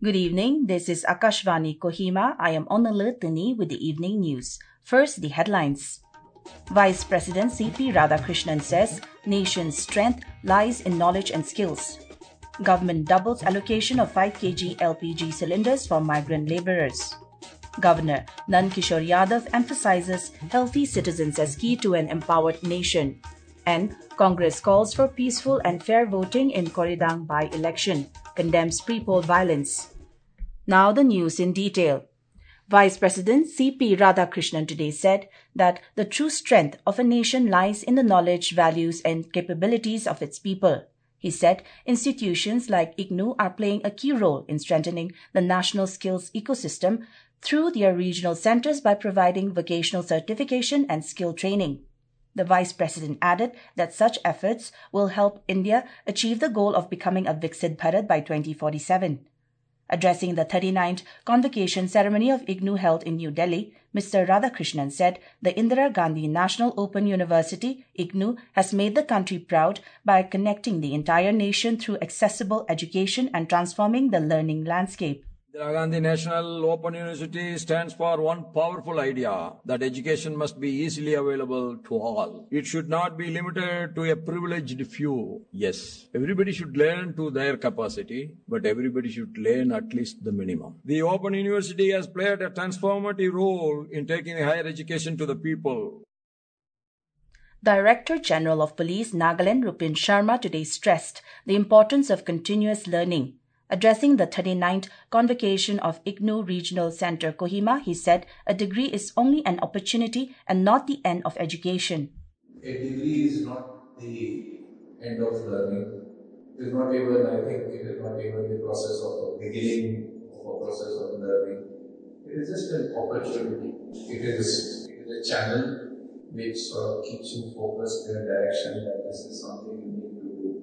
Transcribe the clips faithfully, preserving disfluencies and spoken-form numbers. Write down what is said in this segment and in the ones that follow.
Good evening. This is Akashvani Kohima. I am Onala Tini with the evening news. First, the headlines. Vice President C P Radhakrishnan says nation's strength lies in knowledge and skills. Government doubles allocation of five kilograms L P G cylinders for migrant labourers. Governor Nand Kishore Yadav emphasizes healthy citizens as key to an empowered nation. And Congress calls for peaceful and fair voting in Koredang by-election, condemns pre-poll violence. Now the news in detail. Vice President C P Radhakrishnan today said that the true strength of a nation lies in the knowledge, values and capabilities of its people. He said institutions like I G N U are playing a key role in strengthening the national skills ecosystem through their regional centers by providing vocational certification and skill training. The Vice President added that such efforts will help India achieve the goal of becoming a Viksit Bharat by twenty forty-seven. Addressing the thirty-ninth convocation ceremony of I G N U held in New Delhi, Mister Radhakrishnan said the Indira Gandhi National Open University, I G N U, has made the country proud by connecting the entire nation through accessible education and transforming the learning landscape. Indira Gandhi National Open University stands for one powerful idea that education must be easily available to all. It should not be limited to a privileged few. Yes, everybody should learn to their capacity, but everybody should learn at least the minimum. The Open University has played a transformative role in taking higher education to the people. Director General of Police Nagaland Rupin Sharma today stressed the importance of continuous learning. Addressing the thirty-ninth convocation of I G N U Regional Centre Kohima, he said a degree is only an opportunity and not the end of education. A degree is not the end of learning. It is not even, I think, it is not even the process of a beginning of a process of learning. It is just an opportunity. It is, it is a channel which sort of keeps you focused in a direction that this is something you need to do.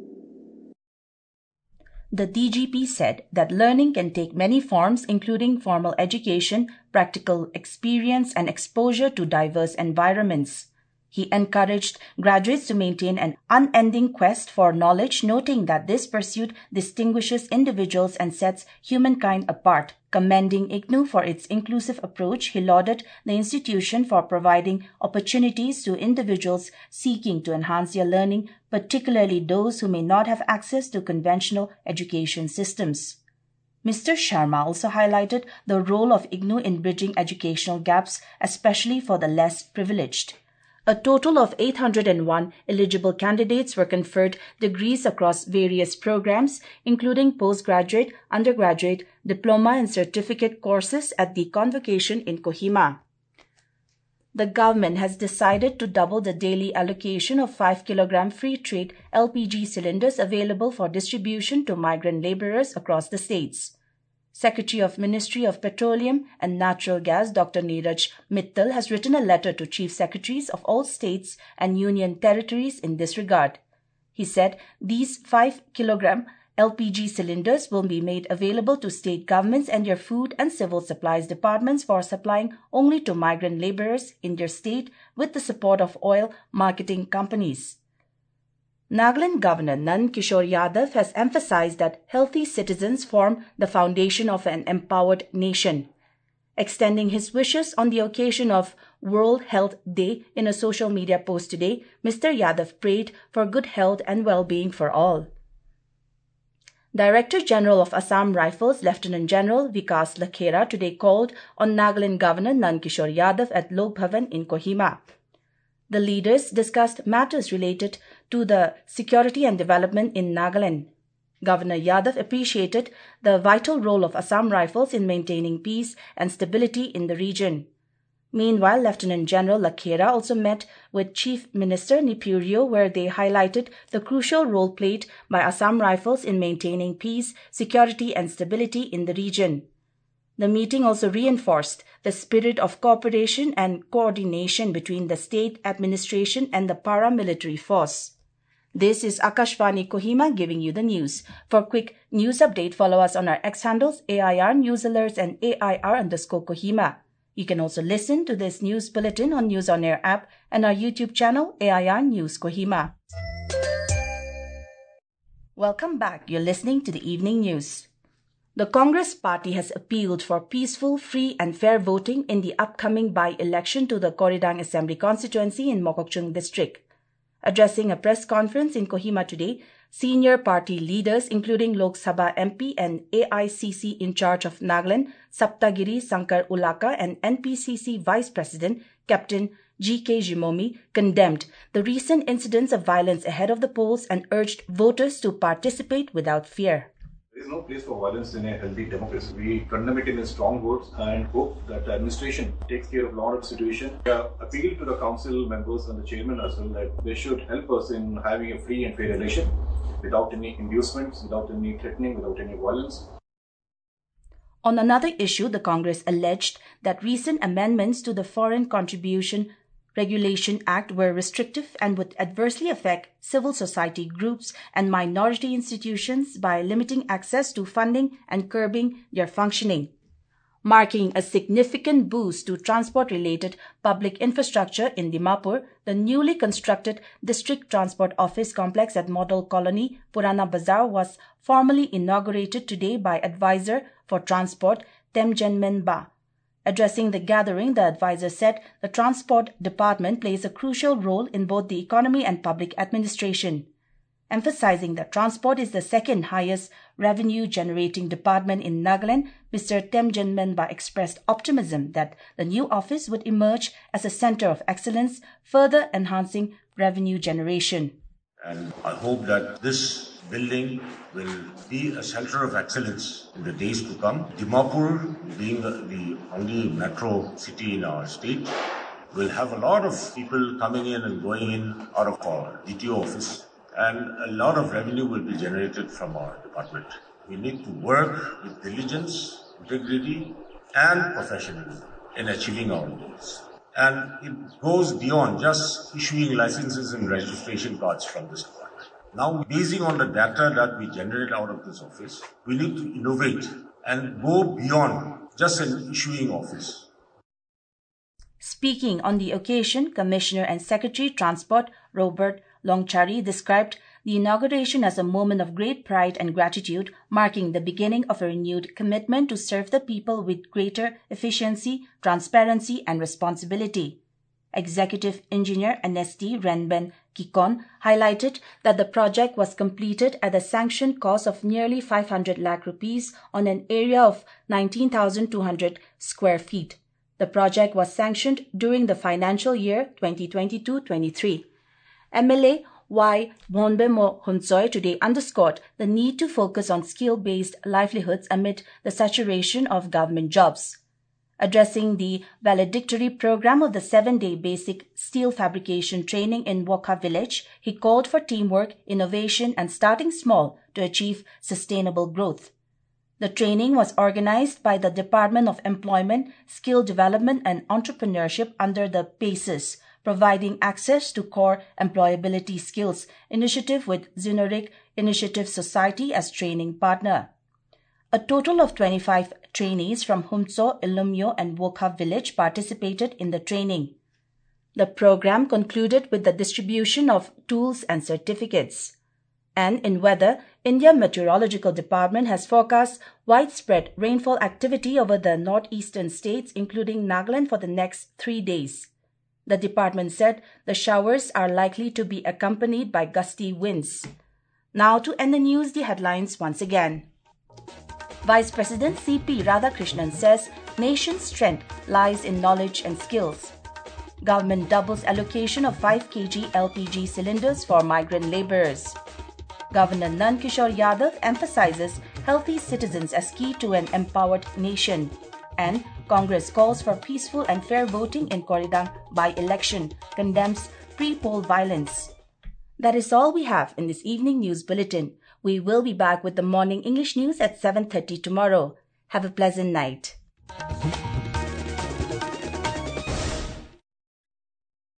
The D G P said that learning can take many forms, including formal education, practical experience, and exposure to diverse environments. He encouraged graduates to maintain an unending quest for knowledge, noting that this pursuit distinguishes individuals and sets humankind apart. Commending I G N U for its inclusive approach, he lauded the institution for providing opportunities to individuals seeking to enhance their learning, particularly those who may not have access to conventional education systems. Mister Sharma also highlighted the role of I G N U in bridging educational gaps, especially for the less privileged. A total of eight hundred one eligible candidates were conferred degrees across various programs, including postgraduate, undergraduate, diploma and certificate courses at the convocation in Kohima. The government has decided to double the daily allocation of five kilogram free trade L P G cylinders available for distribution to migrant labourers across the states. Secretary of Ministry of Petroleum and Natural Gas Doctor Neeraj Mittal has written a letter to Chief Secretaries of all states and union territories in this regard. He said these five kilogram L P G cylinders will be made available to state governments and their food and civil supplies departments for supplying only to migrant labourers in their state with the support of oil marketing companies. Nagaland Governor Nand Kishore Yadav has emphasized that healthy citizens form the foundation of an empowered nation. Extending his wishes on the occasion of World Health Day in a social media post today, Mister Yadav prayed for good health and well-being for all. Director General of Assam Rifles Lieutenant General Vikas Lakhera today called on Nagaland Governor Nand Kishore Yadav at Lok Bhavan in Kohima. The leaders discussed matters related to the security and development in Nagaland. Governor Yadav appreciated the vital role of Assam Rifles in maintaining peace and stability in the region. Meanwhile, Lieutenant General Lakhera also met with Chief Minister Nipurio, where they highlighted the crucial role played by Assam Rifles in maintaining peace, security and stability in the region. The meeting also reinforced the spirit of cooperation and coordination between the state administration and the paramilitary force. This is Akashvani Kohima giving you the news. For quick news update, follow us on our X handles A I R News Alerts and A I R underscore Kohima. You can also listen to this news bulletin on News On Air app and our YouTube channel A I R News Kohima. Welcome back. You're listening to the evening news. The Congress party has appealed for peaceful, free and fair voting in the upcoming by-election to the Koredang Assembly constituency in Mokokchung district. Addressing a press conference in Kohima today, senior party leaders including Lok Sabha M P and A I C C in charge of Nagaland, Saptagiri Sankar Ulaka and N P C C Vice President Captain G K Jimomi condemned the recent incidents of violence ahead of the polls and urged voters to participate without fear. There is no place for violence in a healthy democracy. We condemn it in a strong words and hope that the administration takes care of a lot of situations. We appeal to the council members and the chairman as well that they should help us in having a free and fair election without any inducements, without any threatening, without any violence. On another issue, the Congress alleged that recent amendments to the Foreign Contribution Regulation Act were restrictive and would adversely affect civil society groups and minority institutions by limiting access to funding and curbing their functioning. Marking a significant boost to transport-related public infrastructure in Dimapur, the newly constructed District Transport Office complex at Model Colony, Purana Bazaar was formally inaugurated today by Advisor for Transport, Temjenmen Ba. Addressing the gathering, the advisor said the Transport Department plays a crucial role in both the economy and public administration. Emphasizing that transport is the second highest revenue-generating department in Nagaland, Mister Temjenmen Ba expressed optimism that the new office would emerge as a center of excellence, further enhancing revenue generation. And I hope that this building will be a center of excellence in the days to come. Dimapur, being the only metro city in our state, will have a lot of people coming in and going in out of our D T O office, and a lot of revenue will be generated from our department. We need to work with diligence, integrity and professionalism in achieving our goals. And it goes beyond just issuing licenses and registration cards from this department. Now, basing on the data that we generate out of this office, we need to innovate and go beyond just an issuing office. Speaking on the occasion, Commissioner and Secretary Transport Robert Longchari described the inauguration as a moment of great pride and gratitude, marking the beginning of a renewed commitment to serve the people with greater efficiency, transparency and responsibility. Executive Engineer Anesti Renben Kikon highlighted that the project was completed at a sanctioned cost of nearly five hundred lakh rupees on an area of nineteen thousand two hundred square feet. The project was sanctioned during the financial year twenty twenty-two twenty-three. M L A Y Bonbemo Hunsoy today underscored the need to focus on skill-based livelihoods amid the saturation of government jobs. Addressing the valedictory program of the seven-day basic steel fabrication training in Wokha village, he called for teamwork, innovation and starting small to achieve sustainable growth. The training was organized by the Department of Employment, Skill Development and Entrepreneurship under the PACES, providing access to core employability skills initiative with Zinuric Initiative Society as training partner. A total of twenty-five trainees from Humtso, Ilumyo and Wokha village participated in the training. The program concluded with the distribution of tools and certificates. And in weather, India Meteorological Department has forecast widespread rainfall activity over the northeastern states including Nagaland for the next three days. The department said the showers are likely to be accompanied by gusty winds. Now to end the news, the headlines once again. Vice President C P Radhakrishnan says nation's strength lies in knowledge and skills. Government doubles allocation of five kilograms L P G cylinders for migrant labourers. Governor Nand Kishore Yadav emphasizes healthy citizens as key to an empowered nation. And Congress calls for peaceful and fair voting in Koredang by-election, condemns pre-poll violence. That is all we have in this evening news bulletin. We will be back with the morning English news at seven thirty tomorrow. Have a pleasant night.